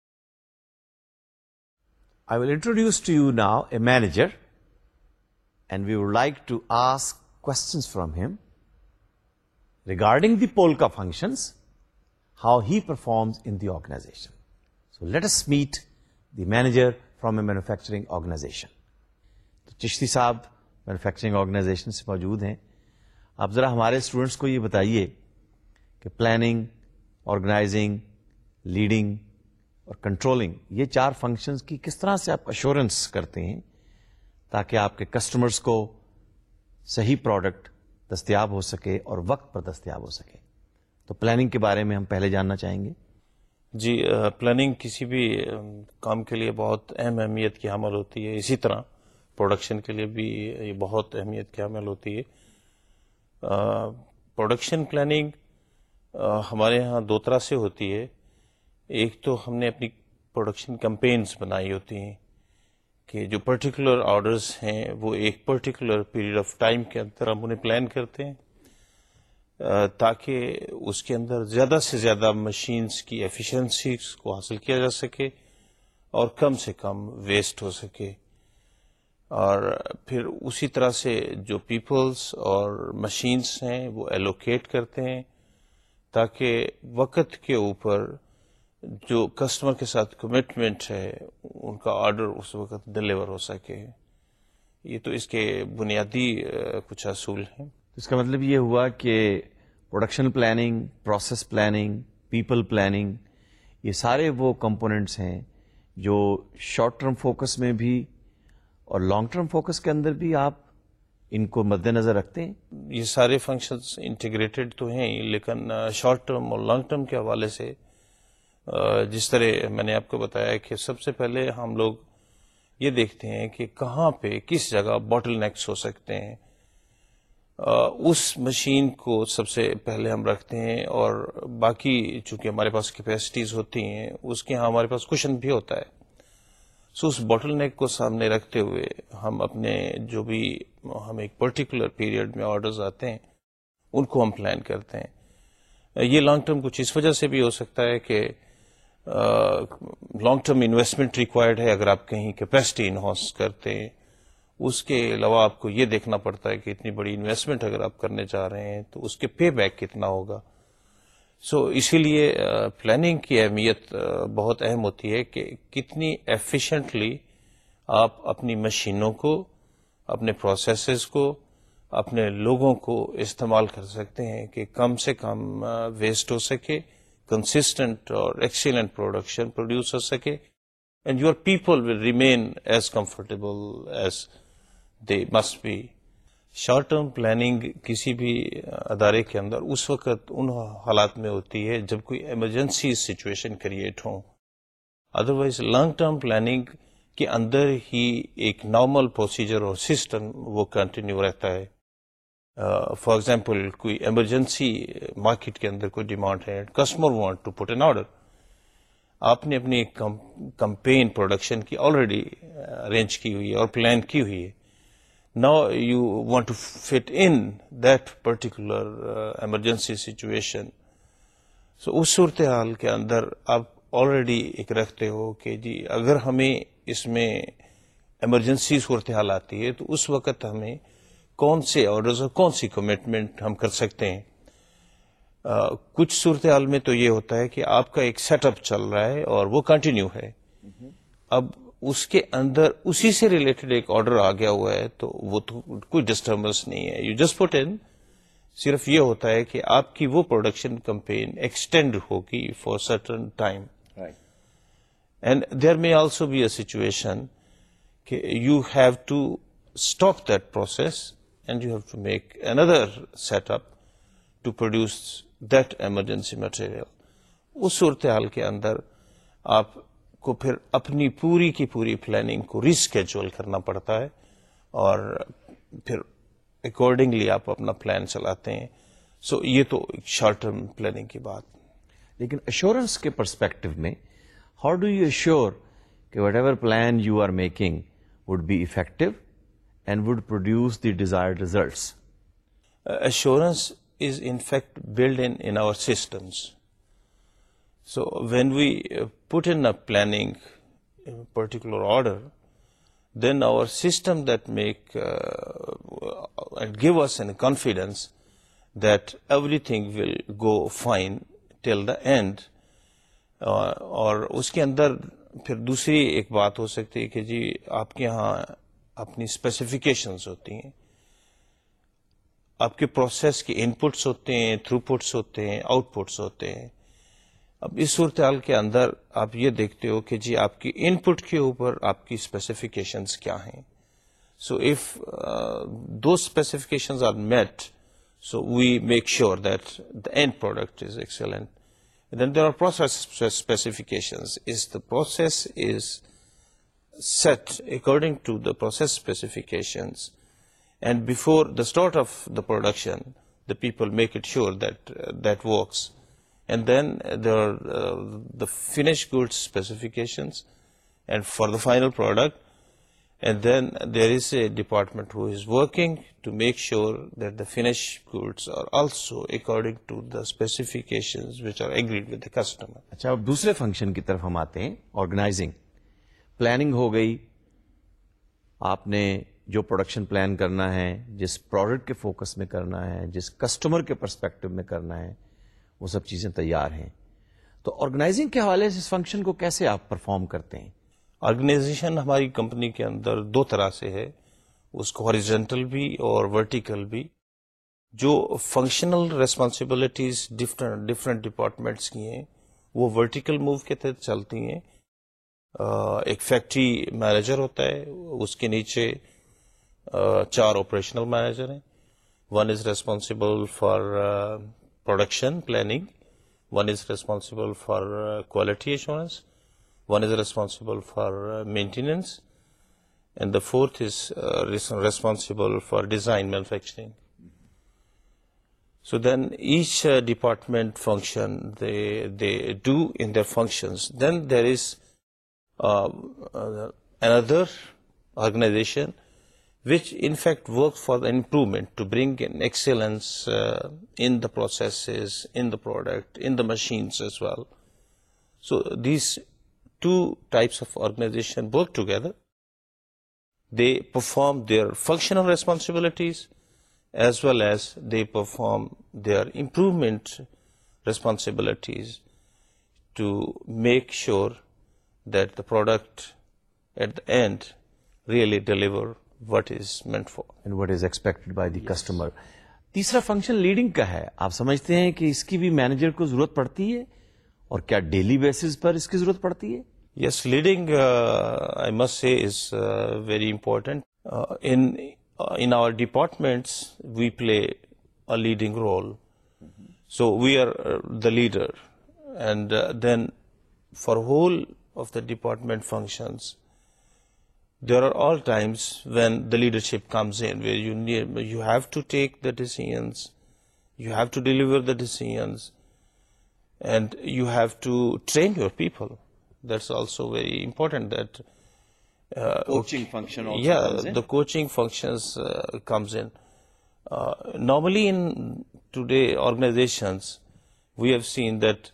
I will introduce to you now a manager, and we would like to ask questions from him regarding the Polka functions, how he performs in the organization. So let us meet the manager from a manufacturing organization. تو چشتی صاحب مینوفیکچرنگ آرگنائزیشن سے موجود ہیں. آپ ذرا ہمارے اسٹوڈنٹس کو یہ بتائیے کہ پلاننگ، آرگنائزنگ، لیڈنگ اور کنٹرولنگ، یہ 4 فنکشنز کی کس طرح سے آپ ایشورنس کرتے ہیں تاکہ آپ کے کسٹمرز کو صحیح پروڈکٹ دستیاب ہو سکے اور وقت پر دستیاب ہو سکے. تو پلاننگ کے بارے میں ہم پہلے جاننا چاہیں گے. جی، پلاننگ کسی بھی کام کے لیے بہت اہم اہمیت کی حامل ہوتی ہے. اسی طرح پروڈکشن کے لیے بھی یہ بہت اہمیت کی حامل ہوتی ہے. پروڈکشن پلاننگ ہمارے ہاں 2 طرح سے ہوتی ہے. ایک تو ہم نے اپنی پروڈکشن کمپینز بنائی ہوتی ہیں کہ جو پرٹیکولر آرڈرز ہیں وہ ایک پرٹیکولر پیریڈ آف ٹائم کے اندر ہم انہیں پلان کرتے ہیں تاکہ اس کے اندر زیادہ سے زیادہ مشینز کی ایفیشنسیز کو حاصل کیا جا سکے اور کم سے کم ویسٹ ہو سکے. اور پھر اسی طرح سے جو پیپلز اور مشینز ہیں وہ ایلوکیٹ کرتے ہیں تاکہ وقت کے اوپر جو کسٹمر کے ساتھ کمٹمنٹ ہے ان کا آرڈر اس وقت ڈلیور ہو سکے. یہ تو اس کے بنیادی کچھ اصول ہیں. اس کا مطلب یہ ہوا کہ production planning, process planning, people planning, یہ سارے وہ کمپوننٹس ہیں جو شارٹ ٹرم فوکس میں بھی اور لانگ ٹرم فوکس کے اندر بھی آپ ان کو مد نظر رکھتے ہیں. یہ سارے فنکشنز انٹیگریٹڈ تو ہیں لیکن شارٹ ٹرم اور لانگ ٹرم کے حوالے سے جس طرح میں نے آپ کو بتایا کہ سب سے پہلے ہم لوگ یہ دیکھتے ہیں کہ کہاں پہ کس جگہ باٹل نیکس ہو سکتے ہیں. اس مشین کو سب سے پہلے ہم رکھتے ہیں اور باقی چونکہ ہمارے پاس کیپیسٹیز ہوتی ہیں اس کے ہاں ہمارے پاس کشن بھی ہوتا ہے. سو اس باٹل نیک کو سامنے رکھتے ہوئے ہم اپنے جو بھی ہم ایک پرٹیکولر پیریڈ میں آرڈرز آتے ہیں ان کو ہم پلان کرتے ہیں. یہ لانگ ٹرم کچھ اس وجہ سے بھی ہو سکتا ہے کہ لانگ ٹرم انویسٹمنٹ ریکوائرڈ ہے. اگر آپ کہیں کیپیسٹی انہانس کرتے ہیں اس کے علاوہ آپ کو یہ دیکھنا پڑتا ہے کہ اتنی بڑی انویسٹمنٹ اگر آپ کرنے جا رہے ہیں تو اس کے پے بیک کتنا ہوگا. سو اسی لیے پلاننگ کی اہمیت بہت اہم ہوتی ہے کہ کتنی ایفیشینٹلی آپ اپنی مشینوں کو، اپنے پروسیسز کو، اپنے لوگوں کو استعمال کر سکتے ہیں کہ کم سے کم ویسٹ ہو سکے، کنسسٹنٹ اور ایکسیلنٹ پروڈکشن پروڈیوس ہو سکے and your people will remain as comfortable as they must be. Short term planning کسی بھی ادارے کے اندر اس وقت ان حالات میں ہوتی ہے جب کوئی ایمرجنسی سچویشن کریٹ ہو. ادروائز لانگ ٹرم پلاننگ کے اندر ہی ایک نارمل پروسیجر اور سسٹم وہ کنٹینیو رہتا ہے. فار ایگزامپل کوئی ایمرجنسی مارکیٹ کے اندر کوئی ڈیمانڈ ہے، customer want to put an order, آپ نے اپنی کمپین پروڈکشن کی آلریڈی ارینج کی ہوئی ہے اور پلان کی ہوئی ہے. Now you want to fit in that particular emergency situation. So اس صورتحال کے اندر آپ آلریڈی ایک رکھتے ہو کہ جی اگر ہمیں اس میں ایمرجنسی صورتحال آتی ہے تو اس وقت ہمیں کون سے آرڈرز اور کون سی کمٹمنٹ ہم کر سکتے ہیں. کچھ صورتحال میں تو یہ ہوتا ہے کہ آپ کا ایک سیٹ اپ چل رہا ہے اور وہ کنٹینیو ہے. اب اس کے اندر اسی سے ریلیٹڈ ایک آرڈر آ گیا ہوا ہے تو وہ تو کوئی ڈسٹربنس نہیں ہے. یو جسٹ پٹ ان، صرف یہ ہوتا ہے کہ آپ کی وہ پروڈکشن کمپین ایکسٹینڈ ہوگی for certain time. And there may also be a situation کہ you have to stop that process and you have to make another set up to produce that emergency material. اس صورتحال کے اندر آپ کو پھر اپنی پوری کی پوری پلاننگ کو ریسکیجول کرنا پڑتا ہے اور پھر اکارڈنگلی آپ اپنا پلان چلاتے ہیں. سو یہ تو ایک شارٹ ٹرم پلاننگ کی بات. लेकिन assurance के perspective में, how do you assure कि whatever plan you are making would be effective and would produce the desired results? Assurance is in fact built in our systems. So when we put in a planning in a particular order, then our system that make and give us a confidence that everything will go fine till the end. और उसके अंदर फिर दूसरी एक बात हो सकती है कि जी आपके यहाँ अपनी स्पेसिफिकेशंस होती हैं, आपके प्रोसेस के इनपुट्स होते हैं, थ्रूपुट्स होते हैं, आउटपुट्स होते हैं. अब इस सूरत-हाल के अंदर आप ये देखते हो कि जी आपकी इनपुट के ऊपर आपकी स्पेसिफिकेशंस क्या हैं. So if those specifications are met, so we make sure that the end product is excellent. And then there are process specifications. Is the process is set according to the process specifications, and before the start of the production, the people make it sure that that works. And then there are the finished goods specifications, and for the final product. And then there is a department who is working to make sure that the finished goods are also according to the specifications which are agreed with the customer. अच्छा, अब दूसरे फंक्शन की तरफ हम आते हैं, ऑर्गेनाइजिंग. प्लानिंग हो गई, आपने जो प्रोडक्शन प्लान करना है, जिस प्रोडक्ट के फोकस में करना है, जिस कस्टमर के पर्सपेक्टिव में करना है, वो सब चीजें तैयार हैं. तो ऑर्गेनाइजिंग के हवाले से इस फंक्शन को कैसे आप परफॉर्म करते हैं? ऑर्गेनाइजेशन हमारी कंपनी के अंदर दो तरह से है, उसको हॉरिजॉन्टल भी और वर्टिकल भी. जो फंक्शनल रेस्पॉन्सिबिलिटीज डिफरेंट डिपार्टमेंट्स की हैं वो वर्टिकल मूव के तहत चलती हैं. एक फैक्ट्री मैनेजर होता है, उसके नीचे 4 ऑपरेशनल मैनेजर हैं. One is responsible for production planning, one is responsible for quality assurance, one is responsible for maintenance, and the fourth is responsible for design manufacturing. So then each department function they do in their functions. Then there is another organization which in fact works for the improvement, to bring in excellence in the processes, in the product, in the machines as well. So these two types of organization work together. They perform their functional responsibilities as well as they perform their improvement responsibilities to make sure that the product at the end really deliver what is meant for. And what is expected by the customer. तीसरा फंक्शन लीडिंग का है. आप समझते हैं कि इसकी भी मैनेजर को जरूरत पड़ती है और क्या डेली बेसिस पर इसकी जरूरत पड़ती है? Yes, leading, I must say, is very important. In our departments, we play a leading role. So we are the leader, and then for whole of the department functions, there are all times when the leadership comes in, where you have to take the decisions, you have to deliver the decisions, and you have to train your people. That's also very important. That coaching function also comes in? The coaching functions comes in. Normally in today organizations, we have seen that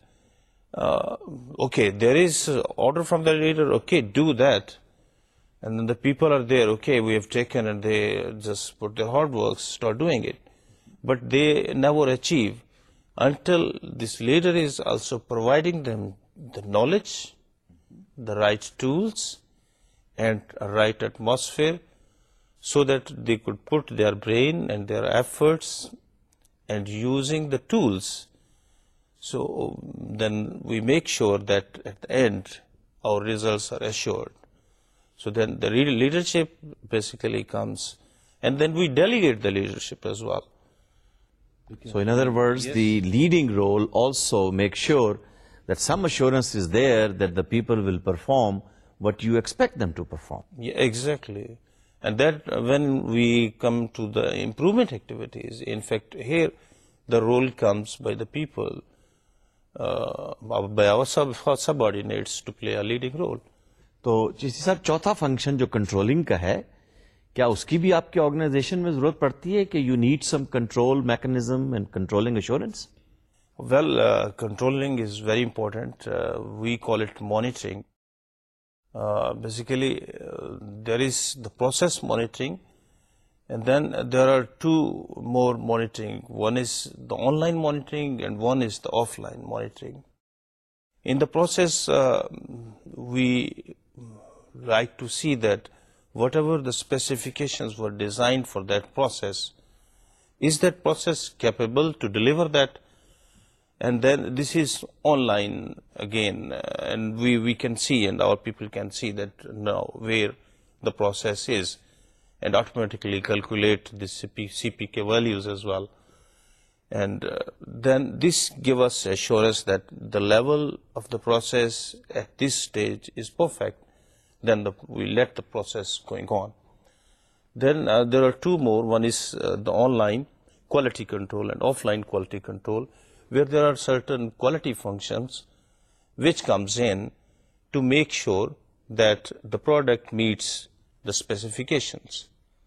okay, there is order from the leader, okay, do that, and then the people are there, okay, we have taken, and they just put their hard work, start doing it, but they never achieve until this leader is also providing them the knowledge, the right tools, and a right atmosphere, so that they could put their brain and their efforts and using the tools. So then we make sure that at the end our results are assured. So then the leadership basically comes, and then we delegate the leadership as well. So in other words, yes, the leading role also makes sure that some assurance is there that the people will perform what you expect them to perform. Yeah, exactly. And that when we come to the improvement activities, in fact, here the role comes by the people our subordinates to play a leading role. तो चिश्ती साहब, चौथा फंक्शन जो कंट्रोलिंग का है, क्या उसकी भी आपके ऑर्गेनाइजेशन में जरूरत पड़ती है कि you need some control mechanism and controlling assurance? Well, controlling is very important. We call it monitoring. Basically, there is the process monitoring, and then there are two more monitoring. One is the online monitoring and one is the offline monitoring. In the process, we like to see that whatever the specifications were designed for that process, is that process capable to deliver that? And then this is online again, and we can see, and our people can see that now where the process is, and automatically calculate the CPK values as well. And then this gives us assurance that the level of the process at this stage is perfect. Then we let the process going on. Then there are two more. One is the online quality control and offline quality control, where there are certain quality functions which comes in to make sure that the product meets the specifications.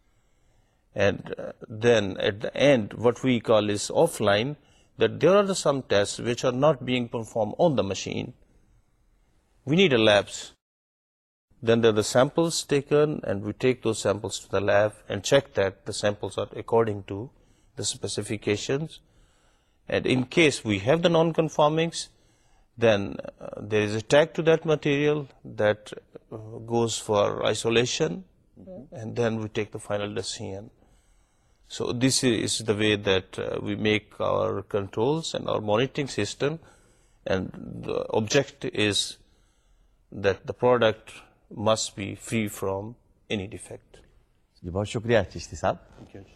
And then at the end, what we call is offline, that there are some tests which are not being performed on the machine. We need a labs. Then there are the samples taken, and we take those samples to the lab and check that the samples are according to the specifications. And in case we have the non-conformings, then there is a tag to that material that goes for isolation, and then we take the final decision. So this is the way that we make our controls and our monitoring system, and the objective is that the product must be free from any defect. जी, बहुत शुक्रिया चिश्ती साहब. Thank you.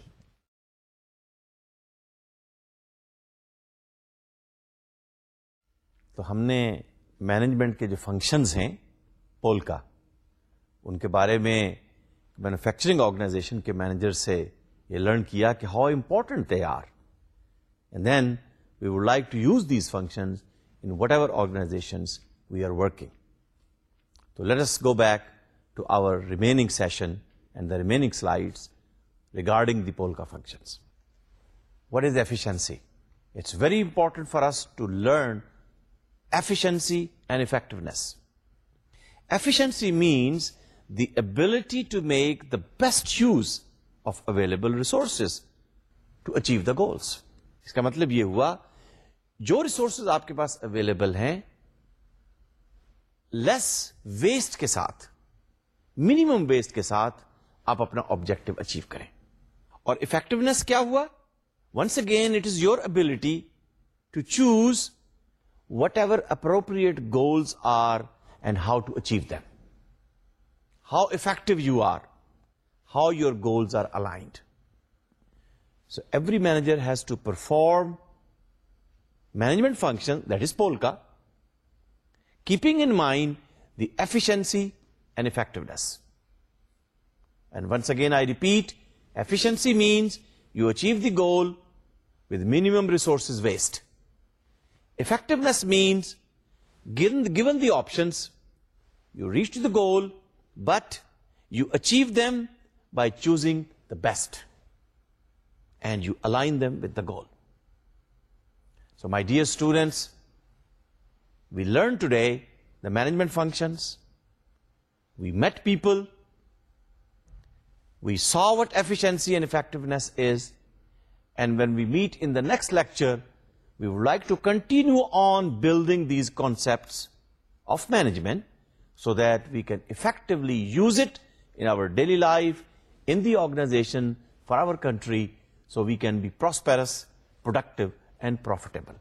तो हमने मैनेजमेंट के जो फंक्शंस हैं पोल्का, उनके बारे में मैन्युफैक्चरिंग ऑर्गेनाइजेशन के मैनेजर से ये लर्न किया कि how important they are, and then we would like to use these functions in whatever organizations we are working. So let us go back to our remaining session and the remaining slides regarding the Polka functions. What is efficiency? It's very important for us to learn efficiency and effectiveness. Efficiency means the ability to make the best use of available resources to achieve the goals. इसका मतलब ये हुआ, जो resources आपके पास available हैं, लेस वेस्ट के साथ, मिनिमम वेस्ट के साथ आप अपना ऑब्जेक्टिव अचीव करें. और इफेक्टिवनेस क्या हुआ? Once again it is your ability to choose whatever appropriate goals are and how to achieve them, how effective you are, how your goals are aligned. So every manager has to perform management function, that is POLCA, keeping in mind the efficiency and effectiveness. And once again I repeat, efficiency means you achieve the goal with minimum resources waste. Effectiveness means given the options, you reach the goal, but you achieve them by choosing the best and you align them with the goal. So my dear students, we learned today the management functions, we met people, we saw what efficiency and effectiveness is, and when we meet in the next lecture, we would like to continue on building these concepts of management so that we can effectively use it in our daily life, in the organization, for our country, so we can be prosperous, productive, and profitable.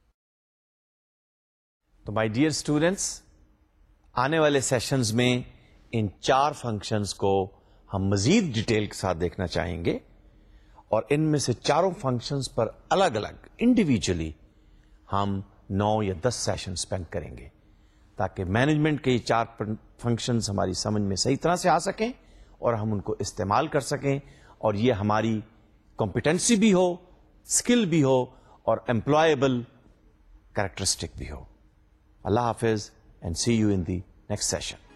तो माय डियर स्टूडेंट्स, आने वाले सेशंस में इन 4 फंक्शंस को हम मजीद डिटेल के साथ देखना चाहेंगे, और इनमें से चारों फंक्शंस पर अलग अलग इंडिविजुअली हम 9 या 10 सेशन स्पेंड करेंगे, ताकि मैनेजमेंट के ये 4 फंक्शंस हमारी समझ में सही तरह से आ सकें और हम उनको इस्तेमाल कर सकें, और ये हमारी कॉम्पिटेंसी भी हो, स्किल भी हो, और एम्प्लॉयबल کریکٹرسٹک بھی ہو. اللہ حافظ and see you in the next session.